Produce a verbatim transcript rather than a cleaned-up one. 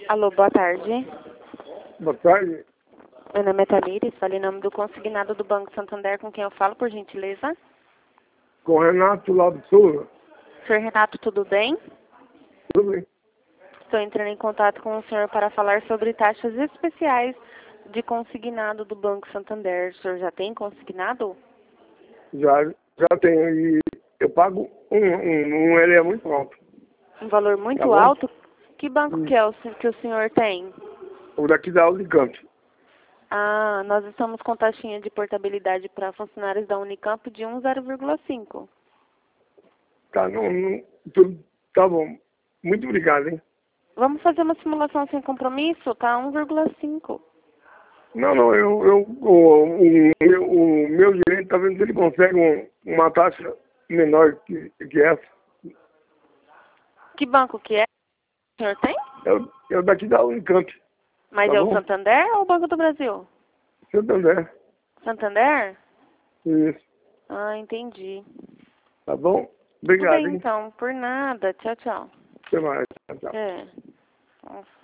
Alô, boa tarde. Boa tarde. Meu nome é Tamires, falo em nome do consignado do Banco Santander, com quem eu falo, por gentileza. Com o Renato lá do Sul. senhor Renato, tudo bem? Tudo bem? Estou entrando em contato com o senhor para falar sobre taxas especiais de consignado do Banco Santander. O senhor já tem consignado? Já, já tenho. E eu pago um, um, um ele é muito alto. Um valor Tá muito bom? alto? Que banco Hum. que é o se- que o senhor tem? O daqui da Unicamp. Ah, nós estamos com taxinha de portabilidade para funcionários da Unicamp de um zero vírgula cinco. Tá, não, não, tudo, tá bom. Muito obrigado, hein? Vamos fazer uma simulação sem compromisso? Tá um vírgula cinco. Não, não, eu, eu o, o, meu- o meu gerente tá vendo se ele consegue um, uma taxa menor que, que essa. Que banco que é? O senhor tem? É o, é o daqui da Unicamp. Mas Tá é o bom? Santander ou o Banco do Brasil? Santander. Santander? Isso. Ah, entendi. Tá bom? Tudo Obrigado, bem, hein? então. Por nada. Tchau, tchau. Até mais. Tchau, tchau. É. Nossa.